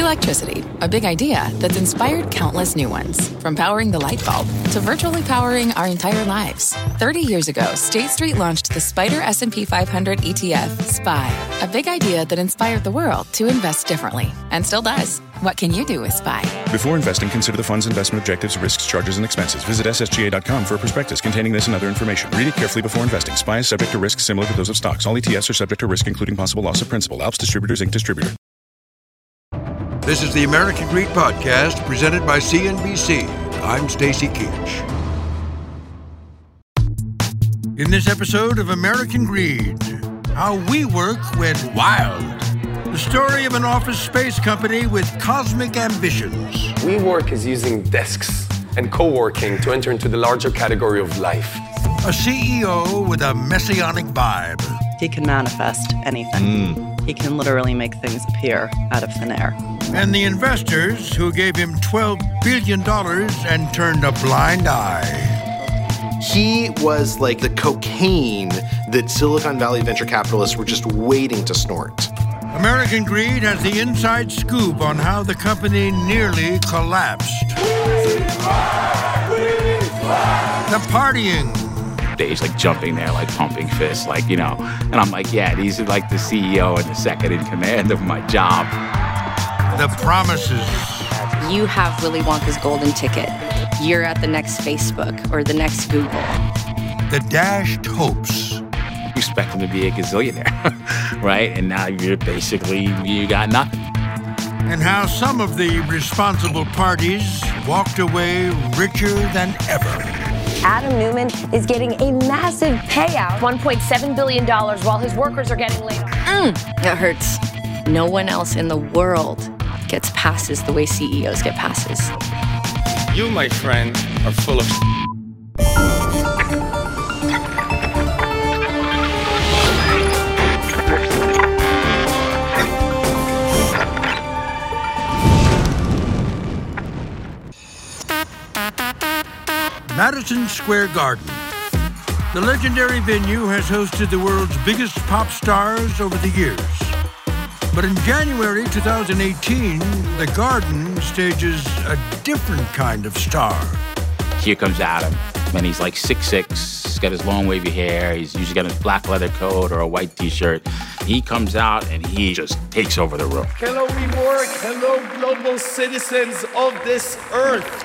Electricity, a big idea that's inspired countless new ones. From powering the light bulb to virtually powering our entire lives. 30 years ago, State Street launched the SPDR S&P 500 ETF, SPY. A big idea that inspired the world to invest differently. And still does. What can you do with SPY? Before investing, consider the fund's investment objectives, risks, charges, and expenses. Visit ssga.com for a prospectus containing this and other information. Read it carefully before investing. SPY is subject to risks similar to those of stocks. All ETFs are subject to risk, including possible loss of principal. Alps Distributors, Inc. Distributor. This is the American Greed Podcast, presented by CNBC. I'm Stacy Keach. In this episode of American Greed, how WeWork went wild. The story of an office space company with cosmic ambitions. WeWork is using desks and co-working to enter into the larger category of life. A CEO with a messianic vibe. He can manifest anything. He can literally make things appear out of thin air. And the investors who gave him $12 billion and turned a blind eye. He was like the cocaine that Silicon Valley venture capitalists were just waiting to snort. American Greed has the inside scoop on how the company nearly collapsed. The partying. He's like jumping there, like pumping fists, like, you know. And I'm like, yeah, these are like the CEO and the second in command of my job. The promises. You have Willy Wonka's golden ticket. You're at the next Facebook or the next Google. The dashed hopes. You expect him to be a gazillionaire, right? And now you got nothing. And how some of the responsible parties walked away richer than ever. Adam Neumann is getting a massive payout, $1.7 billion, while his workers are getting laid off. That hurts. No one else in the world gets passes the way CEOs get passes. You, my friend, are full of Madison Square Garden. The legendary venue has hosted the world's biggest pop stars over the years. But in January 2018, the Garden stages a different kind of star. Here comes Adam, and he's like 6'6", he's got his long wavy hair, he's usually got his black leather coat or a white t-shirt. He comes out and he just takes over the room. Hello, WeWork. Hello, global citizens of this earth.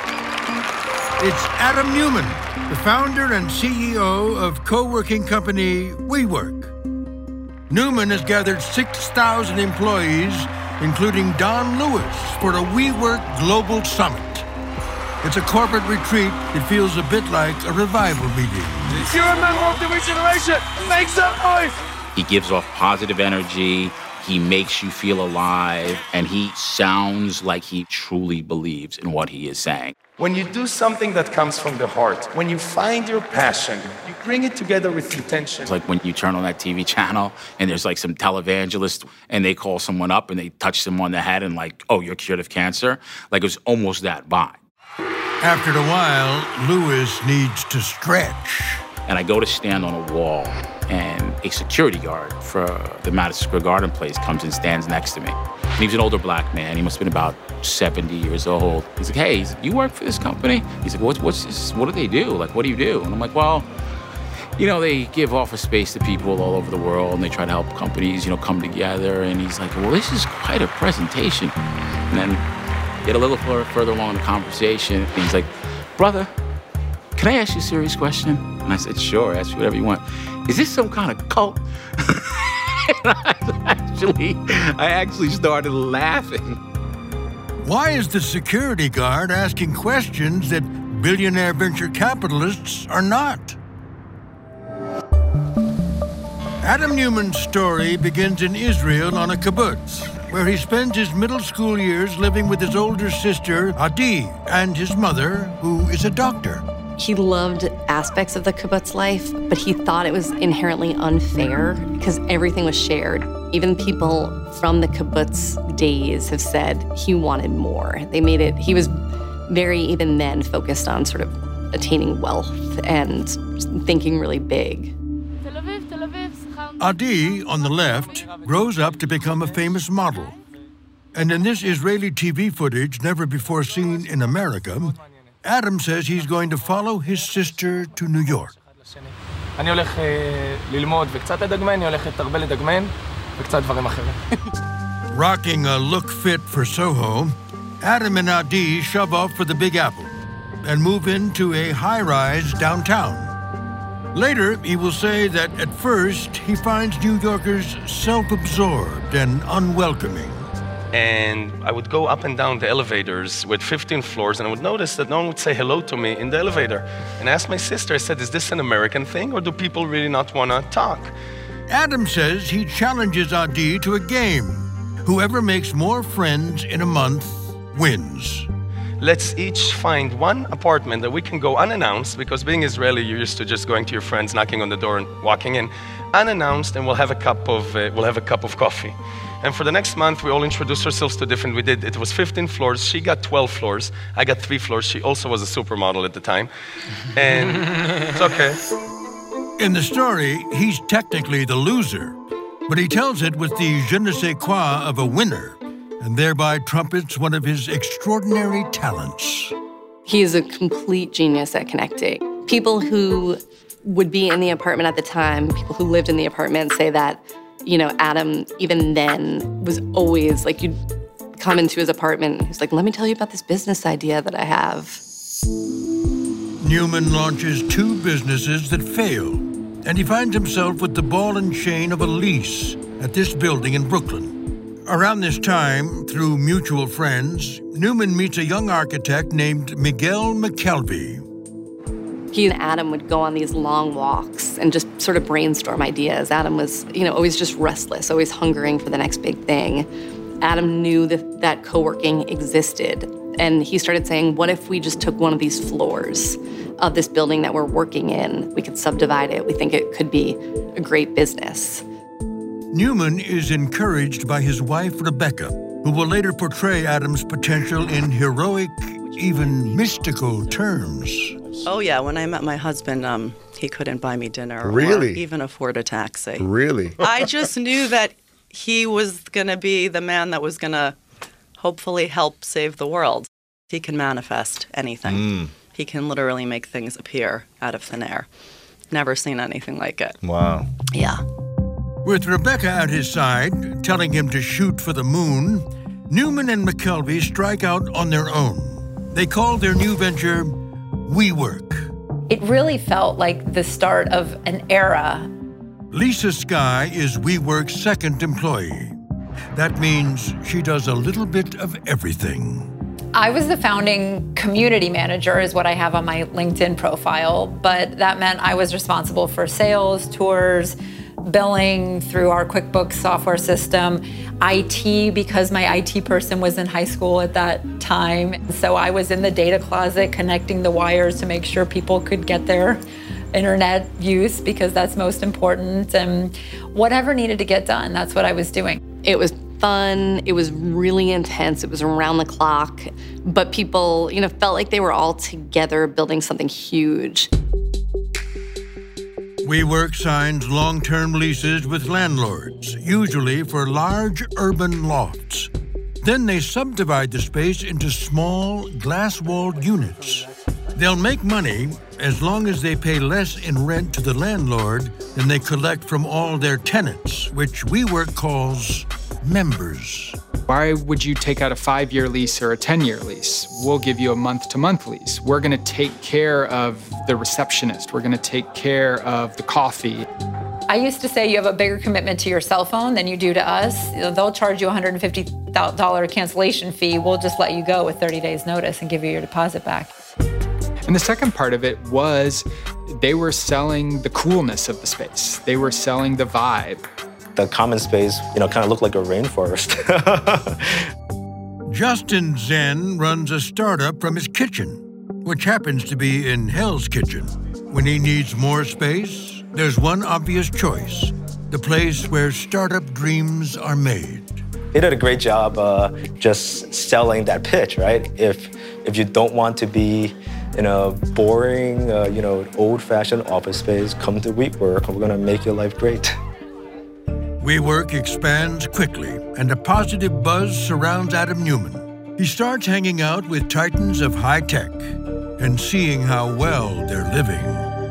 It's Adam Neumann, the founder and CEO of co-working company WeWork. Neumann has gathered 6,000 employees, including Don Lewis, for a WeWork Global Summit. It's a corporate retreat that feels a bit like a revival meeting. If you're a member of the regeneration, make some noise! He gives off positive energy, he makes you feel alive, and he sounds like he truly believes in what he is saying. When you do something that comes from the heart, when you find your passion, you bring it together with intention. It's like when you turn on that TV channel and there's like some televangelist and they call someone up and they touch them on the head and like, oh, you're cured of cancer. Like it was almost that vibe. After a while, Lewis needs to stretch. And I go to stand on a wall, and a security guard for the Madison Square Garden place comes and stands next to me. And he was an older black man. He must have been about 70 years old. He's like, hey, you work for this company? He's like, what's this? What do they do? Like, what do you do? And I'm like, well, you know, they give office space to people all over the world, and they try to help companies, you know, come together. And he's like, well, this is quite a presentation. And then get a little further along in the conversation, and he's like, brother, can I ask you a serious question? And I said, sure, ask me whatever you want. Is this some kind of cult? And I actually started laughing. Why is the security guard asking questions that billionaire venture capitalists are not? Adam Neumann's story begins in Israel on a kibbutz, where he spends his middle school years living with his older sister, Adi, and his mother, who is a doctor. He loved aspects of the kibbutz life, but he thought it was inherently unfair because everything was shared. Even people from the kibbutz days have said he wanted more. He was very, even then, focused on sort of attaining wealth and thinking really big. Adi, on the left, grows up to become a famous model. And in this Israeli TV footage never before seen in America, Adam says he's going to follow his sister to New York. אני הולך ללמוד וקצת לדגמן, אני הולך הרבה לדגמן וקצת דברים אחרים. Rocking a look fit for Soho, Adam and Adi shove off for the Big Apple and move into a high-rise downtown. Later, he will say that at first he finds New Yorkers self-absorbed and unwelcoming. And I would go up and down the elevators with 15 floors, and I would notice that no one would say hello to me in the elevator. And I asked my sister, I said, is this an American thing, or do people really not want to talk? Adam says he challenges Adi to a game. Whoever makes more friends in a month wins. Let's each find one apartment that we can go unannounced, because being Israeli, you're used to just going to your friends, knocking on the door and walking in, unannounced, and we'll have a cup of coffee. And for the next month, we all introduced ourselves to different. It was 15 floors. She got 12 floors. I got 3 floors. She also was a supermodel at the time. And it's okay. In the story, he's technically the loser, but he tells it with the je ne sais quoi of a winner, and thereby trumpets one of his extraordinary talents. He is a complete genius at connecting. People who would be in the apartment at the time, people who lived in the apartment say that, you know, Adam, even then, was always like, you'd come into his apartment, and he's like, let me tell you about this business idea that I have. Newman launches 2 businesses that fail, and he finds himself with the ball and chain of a lease at this building in Brooklyn. Around this time, through mutual friends, Newman meets a young architect named Miguel McKelvey. He and Adam would go on these long walks and just sort of brainstorm ideas. Adam was, you know, always just restless, always hungering for the next big thing. Adam knew that co-working existed, and he started saying, what if we just took one of these floors of this building that we're working in? We could subdivide it. We think it could be a great business. Newman is encouraged by his wife, Rebecca, who will later portray Adam's potential in heroic, even mystical terms. Oh, yeah. When I met my husband, he couldn't buy me dinner or even afford a taxi. Really? I just knew that he was going to be the man that was going to hopefully help save the world. He can manifest anything. He can literally make things appear out of thin air. Never seen anything like it. Wow. Yeah. With Rebecca at his side, telling him to shoot for the moon, Newman and McKelvey strike out on their own. They call their new venture WeWork. It really felt like the start of an era. Lisa Skye is WeWork's second employee. That means she does a little bit of everything. I was the founding community manager is what I have on my LinkedIn profile, but that meant I was responsible for sales, tours, billing through our QuickBooks software system, IT, because my IT person was in high school at that time. So I was in the data closet connecting the wires to make sure people could get their internet use, because that's most important. And whatever needed to get done, that's what I was doing. It was fun. It was really intense. It was around the clock. But people, you know, felt like they were all together building something huge. WeWork signs long-term leases with landlords, usually for large urban lofts. Then they subdivide the space into small, glass-walled units. They'll make money as long as they pay less in rent to the landlord than they collect from all their tenants, which WeWork calls members. Why would you take out a 5-year lease or a 10-year lease? We'll give you a month-to-month lease. We're going to take care of the receptionist. We're going to take care of the coffee. I used to say you have a bigger commitment to your cell phone than you do to us. They'll charge you a $150 cancellation fee. We'll just let you go with 30 days notice and give you your deposit back. And the second part of it was they were selling the coolness of the space. They were selling the vibe. The common space, kind of looked like a rainforest. Justin Zen runs a startup from his kitchen, which happens to be in Hell's Kitchen. When he needs more space, there's one obvious choice: the place where startup dreams are made. He did a great job just selling that pitch, right? If you don't want to be in a boring, old-fashioned office space, come to WeWork. We're gonna make your life great. WeWork expands quickly, and a positive buzz surrounds Adam Neumann. He starts hanging out with titans of high tech and seeing how well they're living.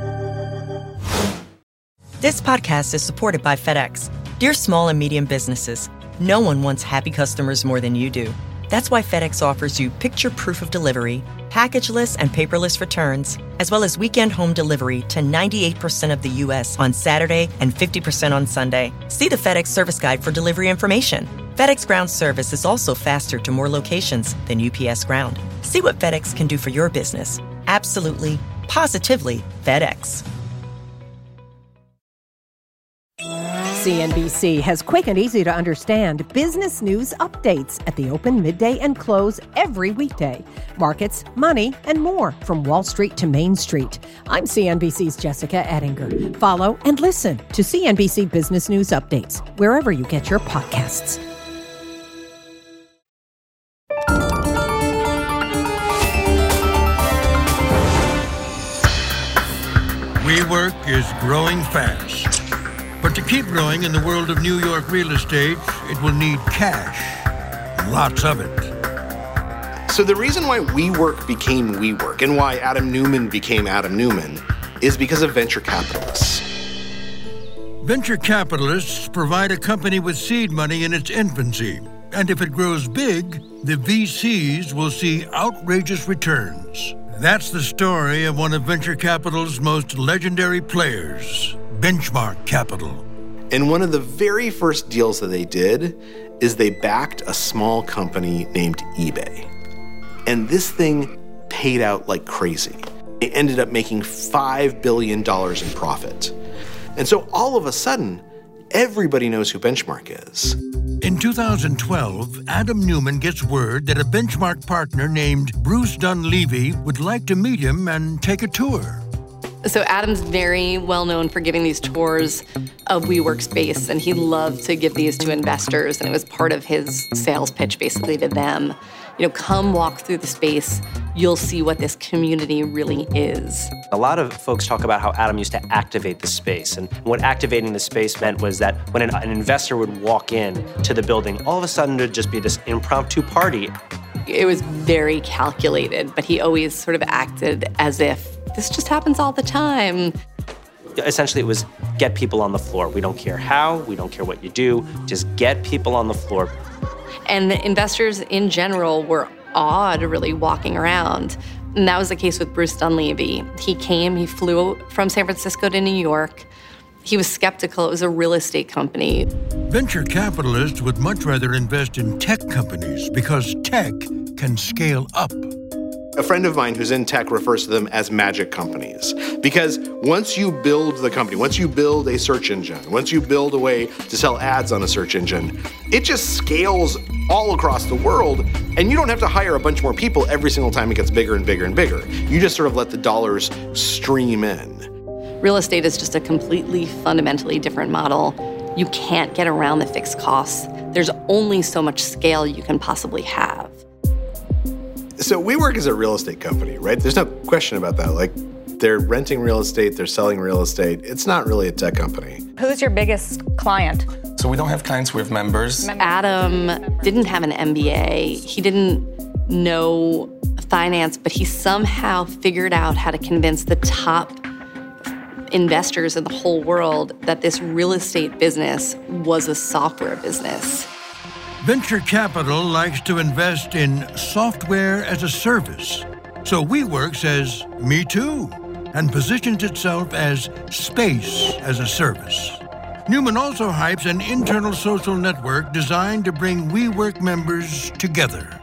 This podcast is supported by FedEx. Dear small and medium businesses, no one wants happy customers more than you do. That's why FedEx offers you picture proof of delivery, packageless and paperless returns, as well as weekend home delivery to 98% of the U.S. on Saturday and 50% on Sunday. See the FedEx service guide for delivery information. FedEx Ground service is also faster to more locations than UPS Ground. See what FedEx can do for your business. Absolutely, positively FedEx. CNBC has quick and easy to understand business news updates at the open, midday, and close every weekday. Markets, money, and more from Wall Street to Main Street. I'm CNBC's Jessica Ettinger. Follow and listen to CNBC Business News Updates wherever you get your podcasts. WeWork is growing fast. But to keep growing in the world of New York real estate, it will need cash. Lots of it. So the reason why WeWork became WeWork and why Adam Neumann became Adam Neumann is because of venture capitalists. Venture capitalists provide a company with seed money in its infancy. And if it grows big, the VCs will see outrageous returns. That's the story of one of venture capital's most legendary players, Benchmark Capital. And one of the very first deals that they did is they backed a small company named eBay. And this thing paid out like crazy. They ended up making $5 billion in profit. And so all of a sudden, everybody knows who Benchmark is. In 2012, Adam Neumann gets word that a Benchmark partner named Bruce Dunleavy would like to meet him and take a tour. So Adam's very well known for giving these tours of WeWork space, and he loved to give these to investors, and it was part of his sales pitch basically to them. You know, come walk through the space, you'll see what this community really is. A lot of folks talk about how Adam used to activate the space, and what activating the space meant was that when an investor would walk in to the building, all of a sudden there'd just be this impromptu party. It was very calculated, but he always sort of acted as if this just happens all the time. Essentially, it was get people on the floor. We don't care how, we don't care what you do, just get people on the floor. And the investors in general were awed, really, walking around. And that was the case with Bruce Dunleavy. He flew from San Francisco to New York. He was skeptical. It was a real estate company. Venture capitalists would much rather invest in tech companies because tech can scale up. A friend of mine who's in tech refers to them as magic companies. Because once you build the company, once you build a search engine, once you build a way to sell ads on a search engine, it just scales all across the world, and you don't have to hire a bunch more people every single time it gets bigger and bigger and bigger. You just sort of let the dollars stream in. Real estate is just a completely fundamentally different model. You can't get around the fixed costs. There's only so much scale you can possibly have. So WeWork is a real estate company, right? There's no question about that. Like, they're renting real estate, they're selling real estate. It's not really a tech company. Who's your biggest client? So we don't have clients, we have members. Adam didn't have an MBA. He didn't know finance, but he somehow figured out how to convince the top investors in the whole world that this real estate business was a software business. Venture capital likes to invest in software as a service. So WeWork says, me too, and positions itself as space as a service. Neumann also hypes an internal social network designed to bring WeWork members together.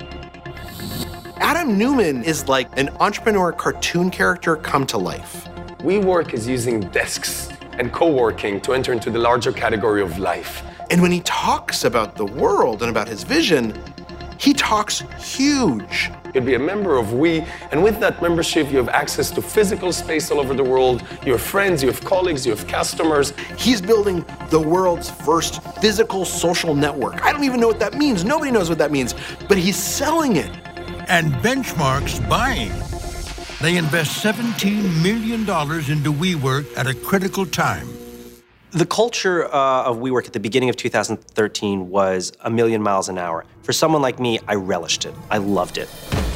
Adam Neumann is like an entrepreneur cartoon character come to life. WeWork is using desks and co-working to enter into the larger category of life. And when he talks about the world and about his vision, he talks huge. You'd be a member of We, and with that membership, you have access to physical space all over the world. You have friends, you have colleagues, you have customers. He's building the world's first physical social network. I don't even know what that means. Nobody knows what that means, but he's selling it. And Benchmark's buying. They invest $17 million into WeWork at a critical time. The culture of WeWork at the beginning of 2013 was a million miles an hour. For someone like me, I relished it. I loved it.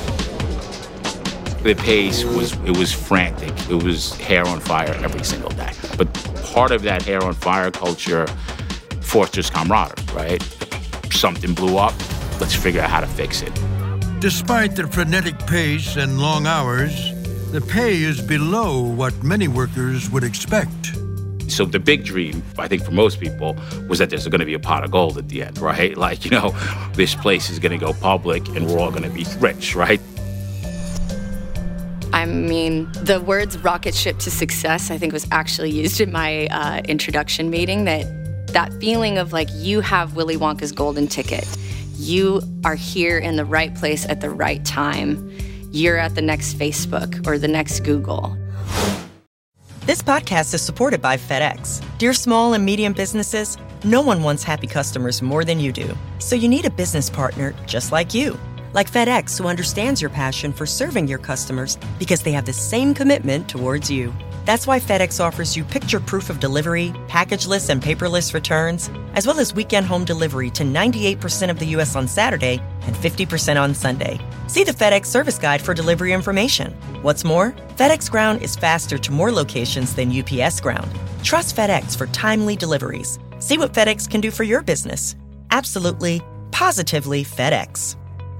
The pace was frantic. It was hair on fire every single day. But part of that hair on fire culture fosters camaraderie, right? Something blew up, let's figure out how to fix it. Despite the frenetic pace and long hours, the pay is below what many workers would expect. So the big dream, I think for most people, was that there's going to be a pot of gold at the end, right? Like, you know, this place is going to go public and we're all going to be rich, right? I mean, the words rocket ship to success, I think, was actually used in my introduction meeting, that feeling of like you have Willy Wonka's golden ticket. You are here in the right place at the right time. You're at the next Facebook or the next Google. This podcast is supported by FedEx. Dear small and medium businesses, no one wants happy customers more than you do. So you need a business partner just like you. Like FedEx, who understands your passion for serving your customers because they have the same commitment towards you. That's why FedEx offers you picture proof of delivery, packageless and paperless returns, as well as weekend home delivery to 98% of the U.S. on Saturday and 50% on Sunday. See the FedEx service guide for delivery information. What's more, FedEx Ground is faster to more locations than UPS Ground. Trust FedEx for timely deliveries. See what FedEx can do for your business. Absolutely, positively FedEx.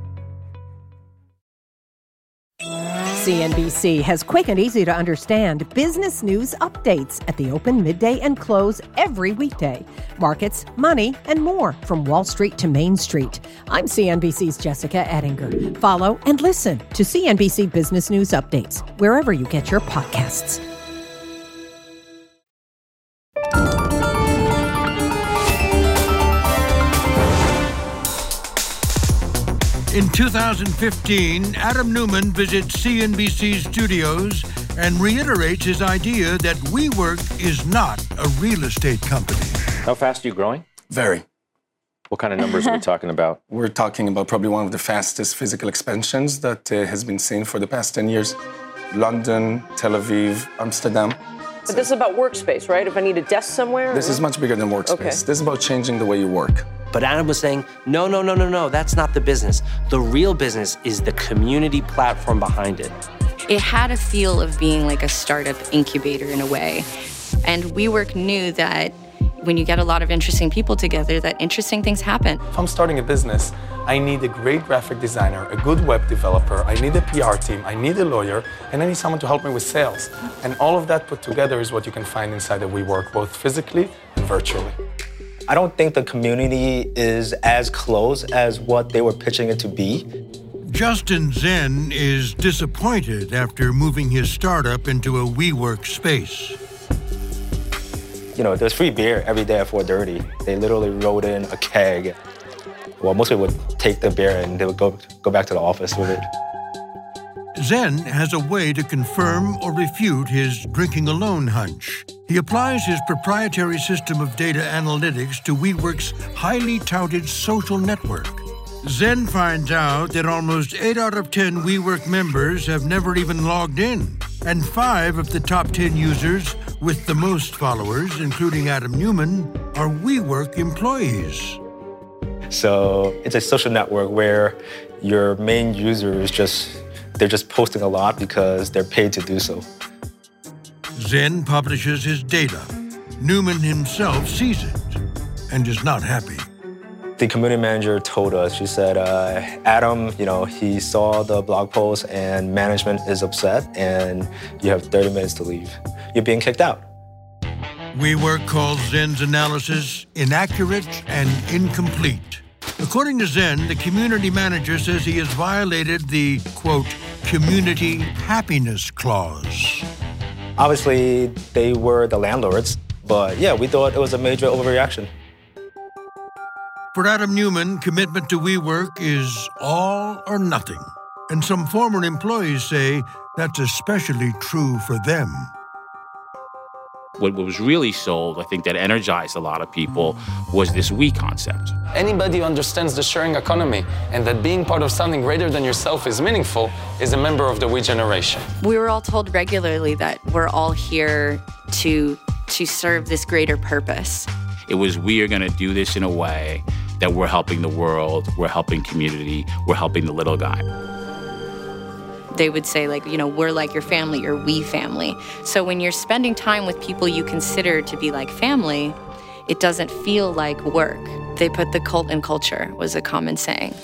CNBC has quick and easy to understand business news updates at the open, midday, and close every weekday. Markets, money, and more from Wall Street to Main Street. I'm CNBC's Jessica Ettinger. Follow and listen to CNBC Business News Updates wherever you get your podcasts. In 2015, Adam Neumann visits CNBC studios and reiterates his idea that WeWork is not a real estate company. How fast are you growing? Very. What kind of numbers are we talking about? We're talking about probably one of the fastest physical expansions that has been seen for the past 10 years. London, Tel Aviv, Amsterdam. But this is about workspace, right? If I need a desk somewhere? This is much bigger than workspace. Okay. This is about changing the way you work. But Adam was saying, no, that's not the business. The real business is the community platform behind it. It had a feel of being like a startup incubator in a way. And WeWork knew that when you get a lot of interesting people together, that interesting things happen. If I'm starting a business, I need a great graphic designer, a good web developer, I need a PR team, I need a lawyer, and I need someone to help me with sales. And all of that put together is what you can find inside of WeWork, both physically and virtually. I don't think the community is as close as what they were pitching it to be. Justin Zen is disappointed after moving his startup into a WeWork space. You know, there's free beer every day at 4:30. They literally wrote in a keg. Well, most people would take the beer and they would go back to the office with it. Zen has a way to confirm or refute his drinking alone hunch. He applies his proprietary system of data analytics to WeWork's highly touted social network. Zen finds out that almost 8 out of 10 WeWork members have never even logged in, and 5 of the top 10 users with the most followers, including Adam Neumann, are WeWork employees. So it's a social network where your main user is they're just posting a lot because they're paid to do so. Zen publishes his data. Neumann himself sees it and is not happy. The community manager told us, she said, Adam, he saw the blog post and management is upset and you have 30 minutes to leave. You're being kicked out. WeWork calls Zen's analysis inaccurate and incomplete. According to Zen, the community manager says he has violated the, quote, community happiness clause. Obviously, they were the landlords, but yeah, we thought it was a major overreaction. For Adam Neumann, commitment to WeWork is all or nothing. And some former employees say that's especially true for them. What was really sold, I think that energized a lot of people, was this we concept. Anybody who understands the sharing economy and that being part of something greater than yourself is meaningful is a member of the we generation. We were all told regularly that we're all here to to serve this greater purpose. It was, we are going to do this in a way that we're helping the world, we're helping community, we're helping the little guy. They would say, like, you know, we're like your family, you're we family. So when you're spending time with people you consider to be like family, it doesn't feel like work. They put the cult in culture, was a common saying.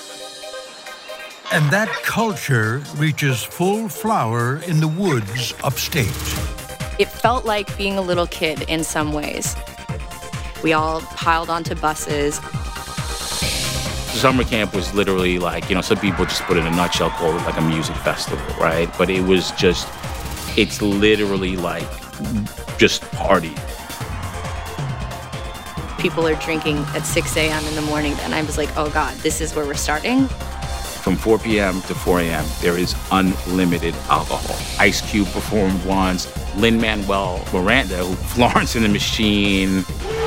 And that culture reaches full flower in the woods upstate. It felt like being a little kid in some ways. We all piled onto buses. Summer camp was literally like, you know, some people just put it in a nutshell, call it like a music festival, right? But it was just, it's literally like just party. People are drinking at 6 a.m. in the morning, and I was like, oh God, this is where we're starting? From 4 p.m. to 4 a.m., there is unlimited alcohol. Ice Cube performed once, Lin-Manuel Miranda, Florence and the Machine.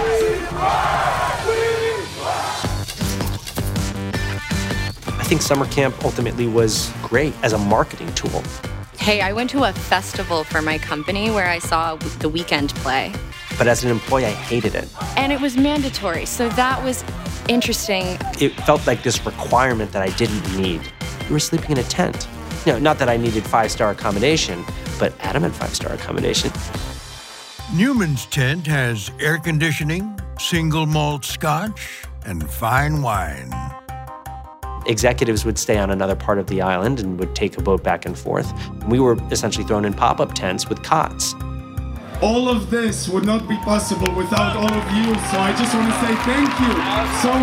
I think summer camp ultimately was great as a marketing tool. Hey, I went to a festival for my company where I saw The Weeknd play. But as an employee, I hated it. And it was mandatory, so that was interesting. It felt like this requirement that I didn't need. You were sleeping in a tent. You know, not that I needed 5-star accommodation, but Adam had 5-star accommodation. Newman's tent has air conditioning, single malt scotch, and fine wine. Executives would stay on another part of the island and would take a boat back and forth. We were essentially thrown in pop-up tents with cots. All of this would not be possible without all of you, so I just want to say thank you so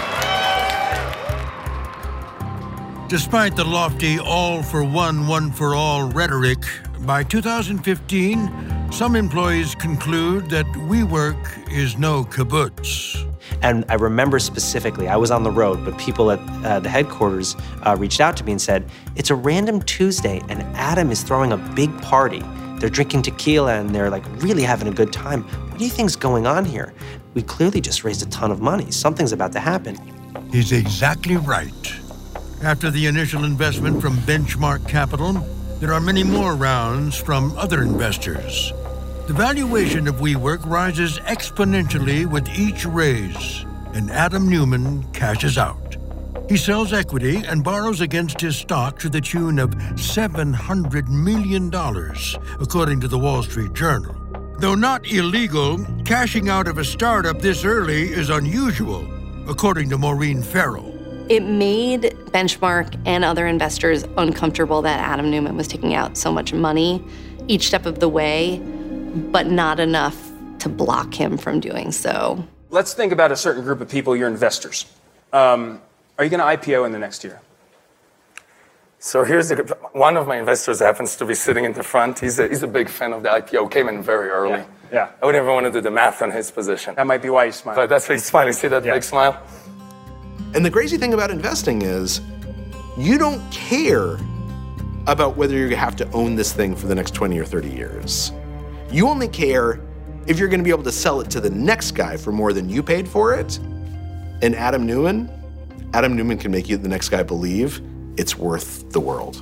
much. Despite the lofty all-for-one, one-for-all rhetoric, by 2015, some employees conclude that WeWork is no kibbutz. And I remember specifically, I was on the road, but people at the headquarters reached out to me and said, it's a random Tuesday and Adam is throwing a big party. They're drinking tequila and they're like really having a good time. What do you think's going on here? We clearly just raised a ton of money. Something's about to happen. He's exactly right. After the initial investment from Benchmark Capital, there are many more rounds from other investors. The valuation of WeWork rises exponentially with each raise, and Adam Neumann cashes out. He sells equity and borrows against his stock to the tune of $700 million, according to the Wall Street Journal. Though not illegal, cashing out of a startup this early is unusual, according to Maureen Farrell. It made Benchmark and other investors uncomfortable that Adam Neumann was taking out so much money each step of the way, but not enough to block him from doing so. Let's think about a certain group of people, your investors. Are you going to IPO in the next year? So here's one of my investors happens to be sitting in the front. He's a big fan of the IPO, came in very early. Yeah. I wouldn't even want to do the math on his position. That might be why you smile. But that's why he's smiling. See that big smile? And the crazy thing about investing is you don't care about whether you have to own this thing for the next 20 or 30 years. You only care if you're going to be able to sell it to the next guy for more than you paid for it. And Adam Neumann can make the next guy believe it's worth the world.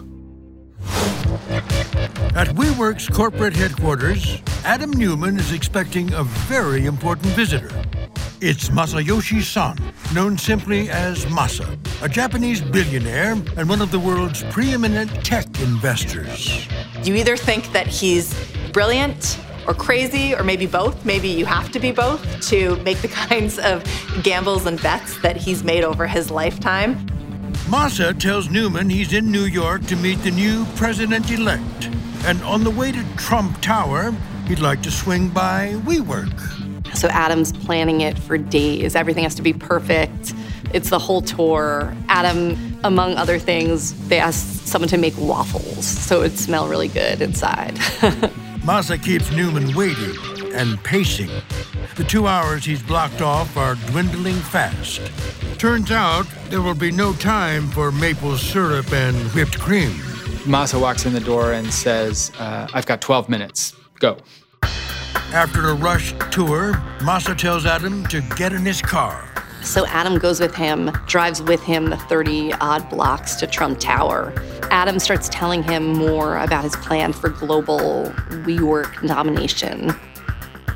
At WeWork's corporate headquarters, Adam Neumann is expecting a very important visitor. It's Masayoshi Son, known simply as Masa, a Japanese billionaire and one of the world's preeminent tech investors. You either think that he's brilliant or crazy, or maybe both. Maybe you have to be both to make the kinds of gambles and bets that he's made over his lifetime. Masa tells Neumann he's in New York to meet the new president-elect. And on the way to Trump Tower, he'd like to swing by WeWork. So Adam's planning it for days. Everything has to be perfect. It's the whole tour. Adam, among other things, they asked someone to make waffles, so it would smell really good inside. Masa keeps Neumann waiting and pacing. The 2 hours he's blocked off are dwindling fast. Turns out there will be no time for maple syrup and whipped cream. Masa walks in the door and says, I've got 12 minutes. Go. After a rushed tour, Masa tells Adam to get in his car. So Adam goes with him, drives with him the 30-odd blocks to Trump Tower. Adam starts telling him more about his plan for global WeWork domination.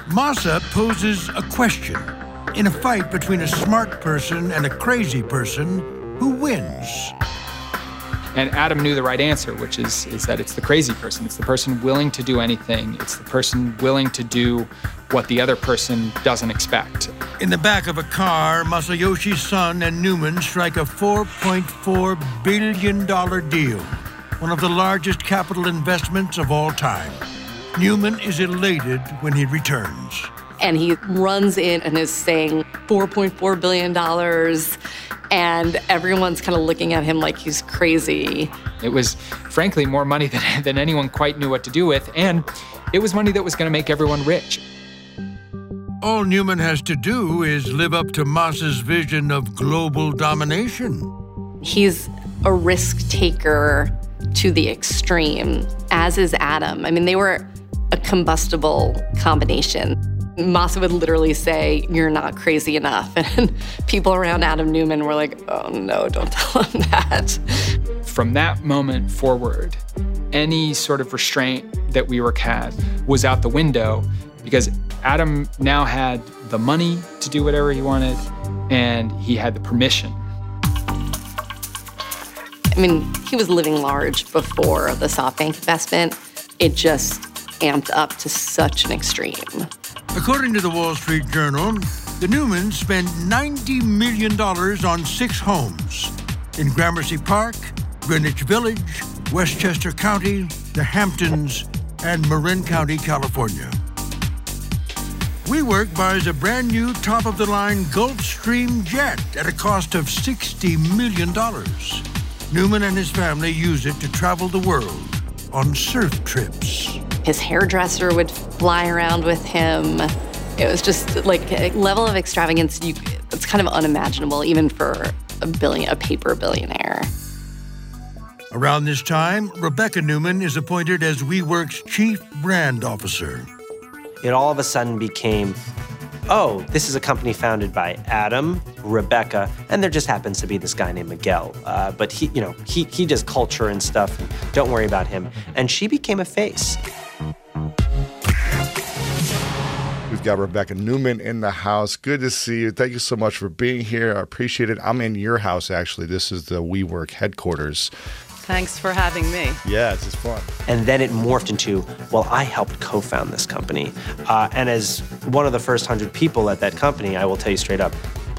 Masa poses a question. In a fight between a smart person and a crazy person, who wins? And Adam knew the right answer, which is that it's the crazy person. It's the person willing to do anything. It's the person willing to do what the other person doesn't expect. In the back of a car, Masayoshi Son and Newman strike a $4.4 billion deal, one of the largest capital investments of all time. Newman is elated when he returns. And he runs in and is saying $4.4 billion, and everyone's kind of looking at him like he's crazy. It was, frankly, more money than anyone quite knew what to do with, and it was money that was going to make everyone rich. All Newman has to do is live up to Masa's vision of global domination. He's a risk taker to the extreme, as is Adam. I mean, they were a combustible combination. Masa would literally say, "You're not crazy enough." And people around Adam Newman were like, "Oh no, don't tell him that." From that moment forward, any sort of restraint that WeWork had was out the window, because Adam now had the money to do whatever he wanted, and he had the permission. I mean, he was living large before the SoftBank investment. It just amped up to such an extreme. According to the Wall Street Journal, the Newmans spent $90 million on 6 homes in Gramercy Park, Greenwich Village, Westchester County, the Hamptons, and Marin County, California. WeWork buys a brand new top-of-the-line Gulfstream jet at a cost of $60 million. Newman and his family use it to travel the world on surf trips. His hairdresser would fly around with him. It was just like a level of extravagance it's kind of unimaginable, even for a paper billionaire. Around this time, Rebecca Newman is appointed as WeWork's chief brand officer. It all of a sudden became, oh, this is a company founded by Adam, Rebecca, and there just happens to be this guy named Miguel. But he does culture and stuff. And don't worry about him. And she became a face. We've got Rebecca Newman in the house. Good to see you. Thank you so much for being here. I appreciate it. I'm in your house, actually. This is the WeWork headquarters. Thanks for having me. Yeah, it's just fun. And then it morphed into, well, I helped co-found this company. And as one of the first 100 people at that company, I will tell you straight up,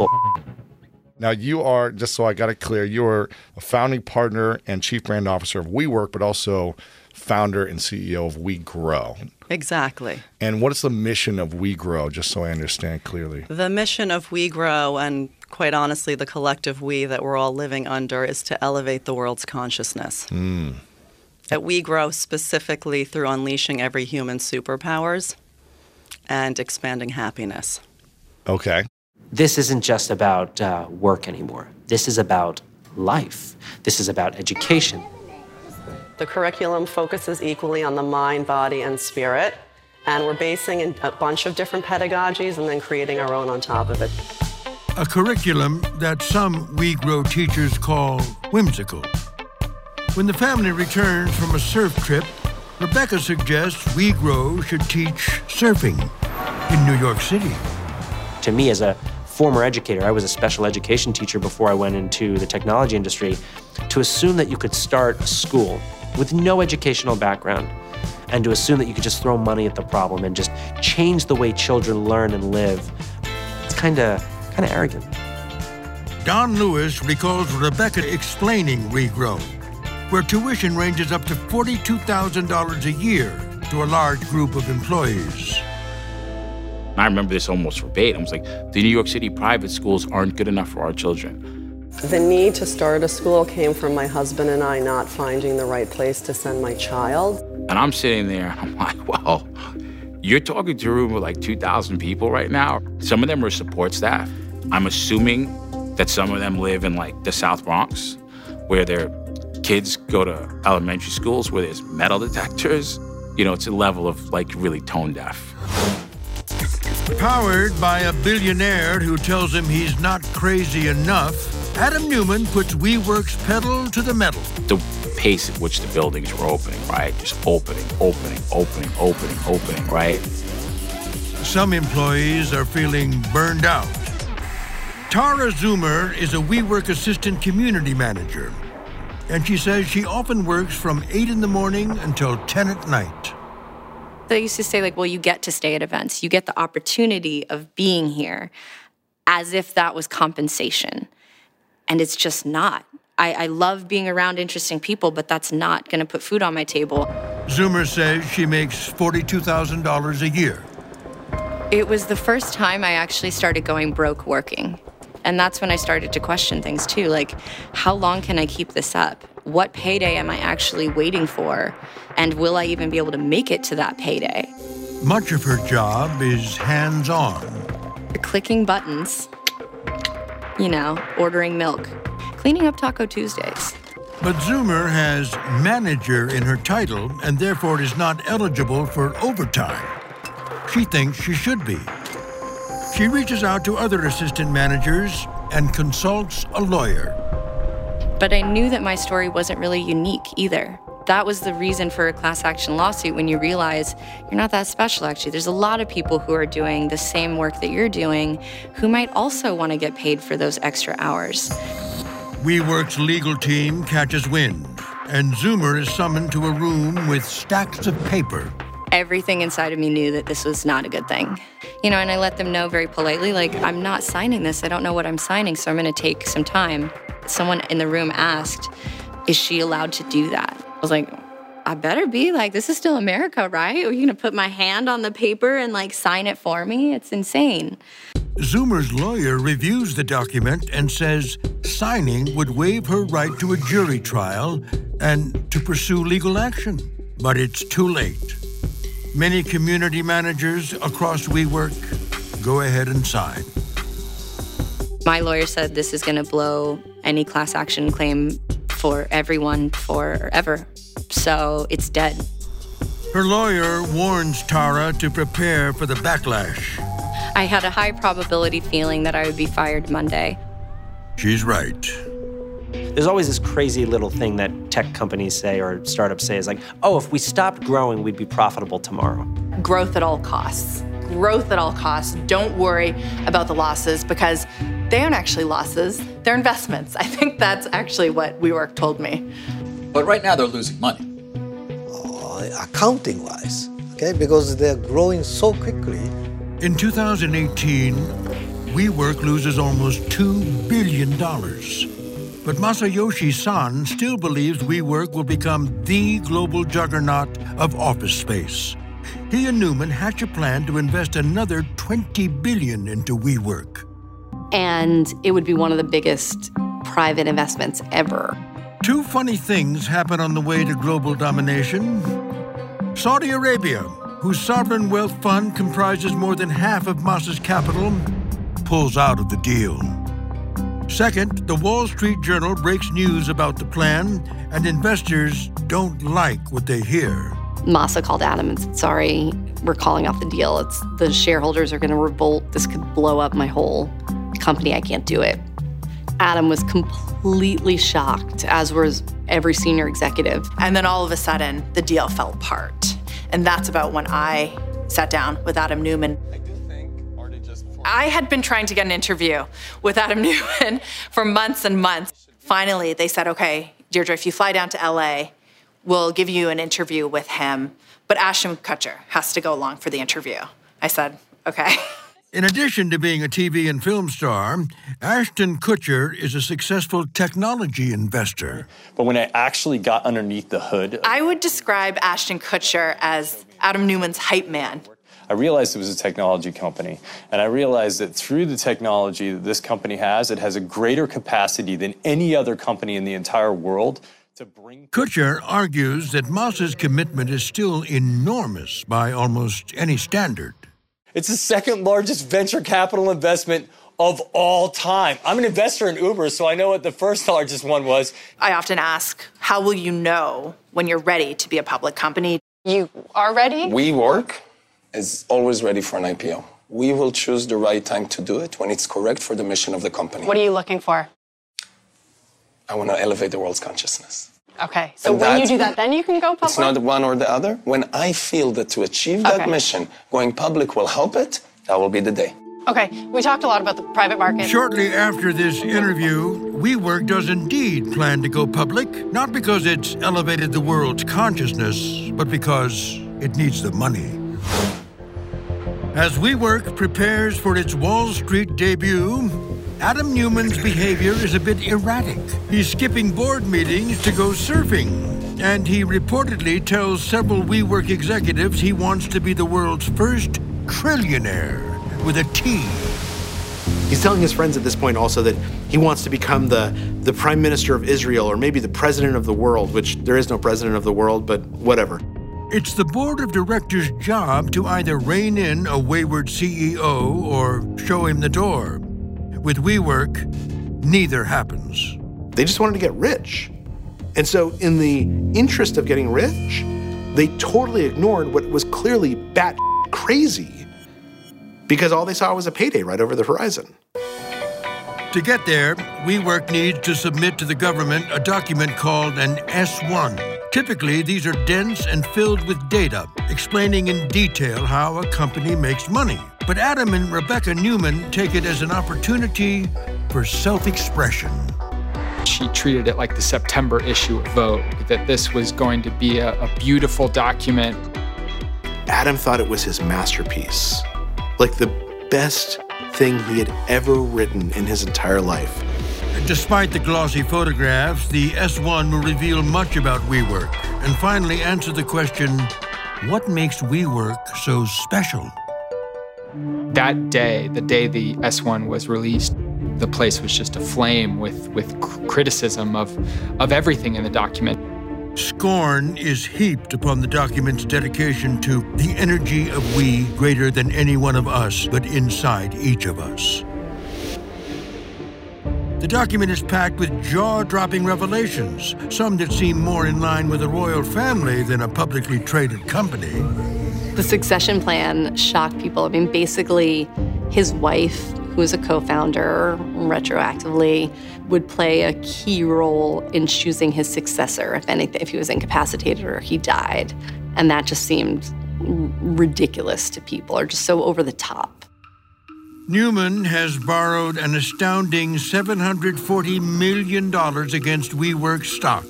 Now, you are, just so I got it clear, you are a founding partner and chief brand officer of WeWork, but also founder and CEO of WeGrow. Exactly. And what is the mission of WeGrow, just so I understand clearly? The mission of WeGrow, and quite honestly, the collective we that we're all living under, is to elevate the world's consciousness. At WeGrow, specifically through unleashing every human's superpowers and expanding happiness. Okay. This isn't just about work anymore. This is about life. This is about education. The curriculum focuses equally on the mind, body, and spirit, and we're basing a bunch of different pedagogies and then creating our own on top of it. A curriculum that some WeGrow teachers call whimsical. When the family returns from a surf trip, Rebecca suggests WeGrow should teach surfing in New York City. To me, as a former educator, I was a special education teacher before I went into the technology industry, to assume that you could start a school with no educational background and to assume that you could just throw money at the problem and just change the way children learn and live, it's kind of arrogant. Don Lewis recalls Rebecca explaining WeGrow, where tuition ranges up to $42,000 a year to a large group of employees. I remember this almost verbatim. I was like, the New York City private schools aren't good enough for our children. The need to start a school came from my husband and I not finding the right place to send my child. And I'm sitting there, I'm like, well, you're talking to a room with like 2,000 people right now. Some of them are support staff. I'm assuming that some of them live in like the South Bronx, where their kids go to elementary schools where there's metal detectors. You know, it's a level of like really tone deaf. Powered by a billionaire who tells him he's not crazy enough, Adam Newman puts WeWork's pedal to the metal. The pace at which the buildings were opening, right? Just opening, right? Some employees are feeling burned out. Tara Zoomer is a WeWork assistant community manager, and she says she often works from 8 in the morning until 10 at night. They used to say, like, well, you get to stay at events. You get the opportunity of being here, as if that was compensation. And it's just not. I love being around interesting people, but that's not going to put food on my table. Zoomer says she makes $42,000 a year. It was the first time I actually started going broke working. And that's when I started to question things too, like, how long can I keep this up? What payday am I actually waiting for? And will I even be able to make it to that payday? Much of her job is hands-on. Clicking buttons, ordering milk, cleaning up Taco Tuesdays. But Zoomer has manager in her title and therefore is not eligible for overtime. She thinks she should be. She reaches out to other assistant managers and consults a lawyer. But I knew that my story wasn't really unique either. That was the reason for a class action lawsuit, when you realize you're not that special, actually. There's a lot of people who are doing the same work that you're doing who might also want to get paid for those extra hours. WeWork's legal team catches wind, and Zoomer is summoned to a room with stacks of paper. Everything inside of me knew that this was not a good thing. And I let them know very politely, like, I'm not signing this. I don't know what I'm signing, so I'm going to take some time. Someone in the room asked, is she allowed to do that? I was like, I better be. Like, this is still America, right? Are you going to put my hand on the paper and, sign it for me? It's insane. Zoomer's lawyer reviews the document and says signing would waive her right to a jury trial and to pursue legal action. But it's too late. Many community managers across WeWork go ahead and sign. My lawyer said this is going to blow any class action claim for everyone forever. So it's dead. Her lawyer warns Tara to prepare for the backlash. I had a high probability feeling that I would be fired Monday. She's right. There's always this crazy little thing that tech companies say or startups say is like, oh, if we stopped growing, we'd be profitable tomorrow. Growth at all costs. Growth at all costs. Don't worry about the losses, because they aren't actually losses. They're investments. I think that's actually what WeWork told me. But right now they're losing money. Accounting-wise, okay, because they're growing so quickly. In 2018, WeWork loses almost $2 billion. But Masayoshi Son still believes WeWork will become the global juggernaut of office space. He and Newman hatch a plan to invest another $20 billion into WeWork. And it would be one of the biggest private investments ever. Two funny things happen on the way to global domination. Saudi Arabia, whose sovereign wealth fund comprises more than half of Masa's capital, pulls out of the deal. Second, the Wall Street Journal breaks news about the plan, and investors don't like what they hear. Masa called Adam and said, sorry, we're calling off the deal. The shareholders are going to revolt. This could blow up my whole company. I can't do it. Adam was completely shocked, as was every senior executive. And then all of a sudden, the deal fell apart. And that's about when I sat down with Adam Newman. I had been trying to get an interview with Adam Newman for months and months. Finally, they said, okay, Deirdre, if you fly down to LA, we'll give you an interview with him, but Ashton Kutcher has to go along for the interview. I said, okay. In addition to being a TV and film star, Ashton Kutcher is a successful technology investor. But when I actually got underneath the hood, I would describe Ashton Kutcher as Adam Newman's hype man. I realized it was a technology company, and I realized that through the technology that this company has, it has a greater capacity than any other company in the entire world to bring... Kutcher argues that Masa's commitment is still enormous by almost any standard. It's the second largest venture capital investment of all time. I'm an investor in Uber, so I know what the first largest one was. I often ask, how will you know when you're ready to be a public company? You are ready? WeWork is always ready for an IPO. We will choose the right time to do it when it's correct for the mission of the company. What are you looking for? I want to elevate the world's consciousness. Okay, so And when you that- do that, then you can go public? It's not one or the other. When I feel that to achieve that mission, going public will help it, that will be the day. Okay, we talked a lot about the private market. Shortly after this interview, WeWork does indeed plan to go public, not because it's elevated the world's consciousness, but because it needs the money. As WeWork prepares for its Wall Street debut, Adam Newman's behavior is a bit erratic. He's skipping board meetings to go surfing, and he reportedly tells several WeWork executives he wants to be the world's first trillionaire with a T. He's telling his friends at this point also that he wants to become the prime minister of Israel, or maybe the president of the world, which there is no president of the world, but whatever. It's the board of directors' job to either rein in a wayward CEO or show him the door. With WeWork, neither happens. They just wanted to get rich. And so in the interest of getting rich, they totally ignored what was clearly bat crazy, because all they saw was a payday right over the horizon. To get there, WeWork needs to submit to the government a document called an S1. Typically, these are dense and filled with data, explaining in detail how a company makes money. But Adam and Rebecca Newman take it as an opportunity for self-expression. She treated it like the September issue of Vogue, that this was going to be a beautiful document. Adam thought it was his masterpiece, like the best thing he had ever written in his entire life. Despite the glossy photographs, the S1 will reveal much about WeWork and finally answer the question, what makes WeWork so special? That day, the day the S1 was released, the place was just aflame with criticism of everything in the document. Scorn is heaped upon the document's dedication to the energy of we greater than any one of us, but inside each of us. The document is packed with jaw-dropping revelations, some that seem more in line with a royal family than a publicly traded company. The succession plan shocked people. I mean, basically, his wife, who was a co-founder retroactively, would play a key role in choosing his successor, if anything, if he was incapacitated or he died. And that just seemed ridiculous to people, or just so over the top. Newman has borrowed an astounding $740 million against WeWork stock.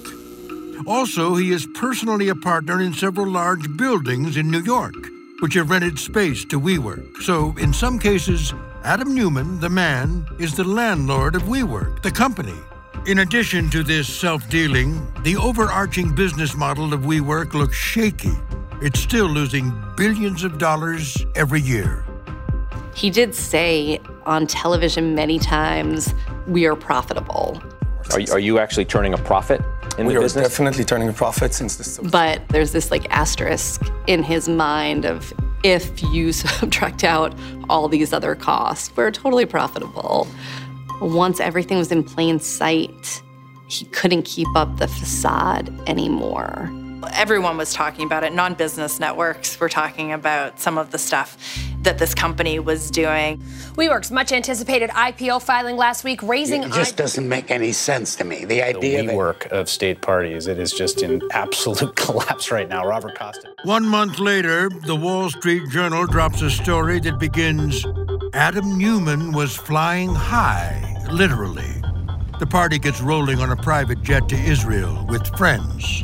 Also, he is personally a partner in several large buildings in New York, which have rented space to WeWork. So, in some cases, Adam Newman, the man, is the landlord of WeWork, the company. In addition to this self-dealing, the overarching business model of WeWork looks shaky. It's still losing billions of dollars every year. He did say on television many times, we are profitable. Are you actually turning a profit in the business? We are definitely turning a profit since this. But there's this like asterisk in his mind of if you subtract out all these other costs, we're totally profitable. Once everything was in plain sight, he couldn't keep up the facade anymore. Everyone was talking about it. Non-business networks were talking about some of the stuff that this company was doing. WeWork's much-anticipated IPO filing last week, raising... It just doesn't make any sense to me. The idea the WeWork of state parties, it is just in absolute collapse right now. Robert Costa. 1 month later, the Wall Street Journal drops a story that begins, Adam Newman was flying high, literally. The party gets rolling on a private jet to Israel with friends.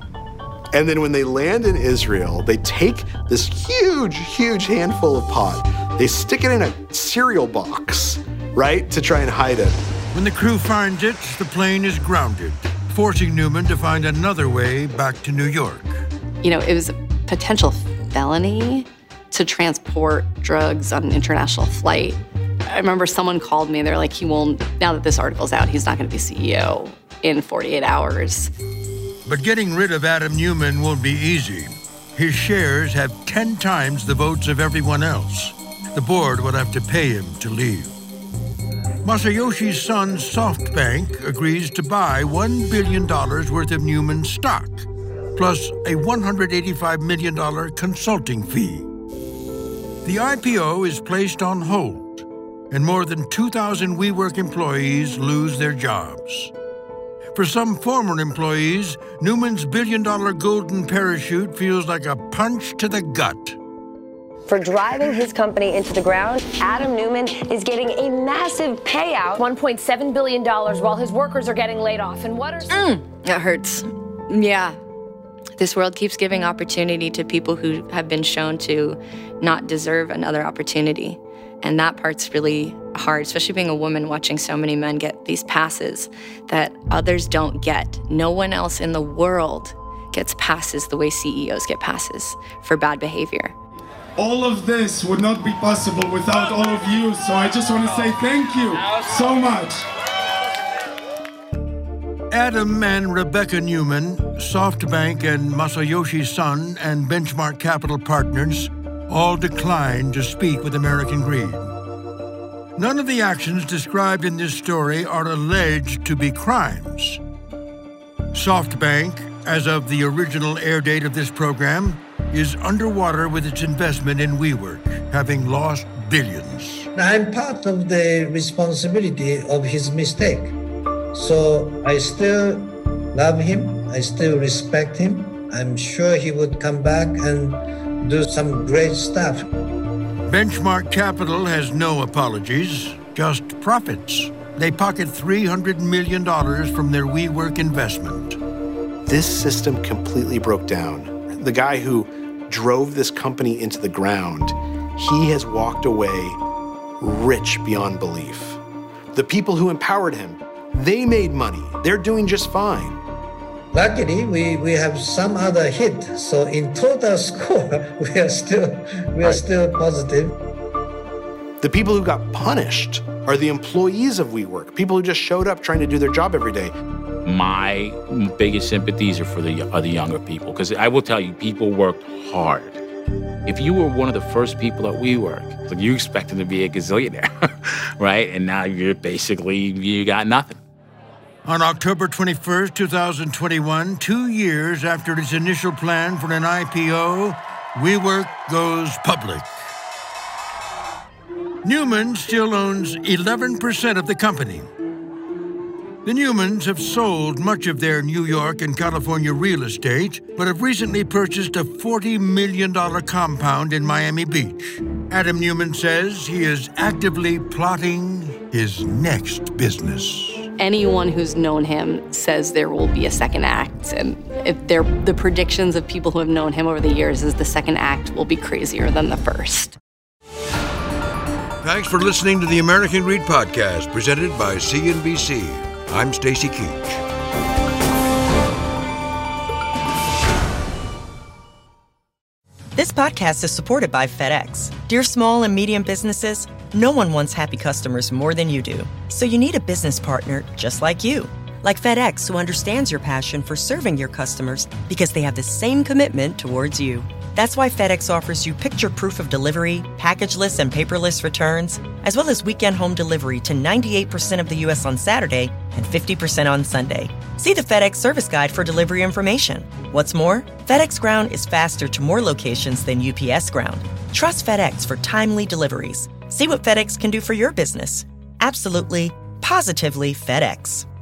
And then when they land in Israel, they take this huge, huge handful of pot. They stick it in a cereal box, right, to try and hide it. When the crew finds it, the plane is grounded, forcing Newman to find another way back to New York. You know, it was a potential felony to transport drugs on an international flight. I remember someone called me and they're like, he won't, now that this article's out, he's not going to be CEO in 48 hours. But getting rid of Adam Newman won't be easy. His shares have 10 times the votes of everyone else. The board will have to pay him to leave. Masayoshi's son, SoftBank, agrees to buy $1 billion worth of Newman's stock, plus a $185 million consulting fee. The IPO is placed on hold, and more than 2,000 WeWork employees lose their jobs. For some former employees, Newman's billion-dollar golden parachute feels like a punch to the gut. For driving his company into the ground, Adam Neumann is getting a massive payout, $1.7 billion, while his workers are getting laid off. And what are... That hurts. Yeah. This world keeps giving opportunity to people who have been shown to not deserve another opportunity. And that part's really hard, especially being a woman watching so many men get these passes that others don't get. No one else in the world gets passes the way CEOs get passes for bad behavior. All of this would not be possible without all of you, so I just want to say thank you so much. Adam and Rebecca Neumann, SoftBank and Masayoshi Son and Benchmark Capital Partners all declined to speak with American Greed. None of the actions described in this story are alleged to be crimes. SoftBank, as of the original air date of this program, is underwater with its investment in WeWork, having lost billions. I'm part of the responsibility of his mistake. So I still love him. I still respect him. I'm sure he would come back and do some great stuff. Benchmark Capital has no apologies, just profits. They pocket $300 million from their WeWork investment. This system completely broke down. The guy who drove this company into the ground, he has walked away rich beyond belief. The people who empowered him, they made money. They're doing just fine. Luckily, we have some other hit. So in total score, we are still positive. The people who got punished are the employees of WeWork, people who just showed up trying to do their job every day. My biggest sympathies are for the younger people, because I will tell you, people worked hard. If you were one of the first people at WeWork, like you expected to be a gazillionaire, right? And now you got nothing. On October 21st, 2021, 2 years after its initial plan for an IPO, WeWork goes public. Neumann still owns 11% of the company. The Neumanns have sold much of their New York and California real estate, but have recently purchased a $40 million compound in Miami Beach. Adam Neumann says he is actively plotting his next business. Anyone who's known him says there will be a second act, and the predictions of people who have known him over the years is the second act will be crazier than the first. Thanks for listening to the American Greed Podcast, presented by CNBC. I'm Stacy Keach. This podcast is supported by FedEx. Dear small and medium businesses, no one wants happy customers more than you do. So you need a business partner just like you. Like FedEx, who understands your passion for serving your customers because they have the same commitment towards you. That's why FedEx offers you picture proof of delivery, packageless and paperless returns, as well as weekend home delivery to 98% of the U.S. on Saturday and 50% on Sunday. See the FedEx service guide for delivery information. What's more, FedEx Ground is faster to more locations than UPS Ground. Trust FedEx for timely deliveries. See what FedEx can do for your business. Absolutely, positively FedEx.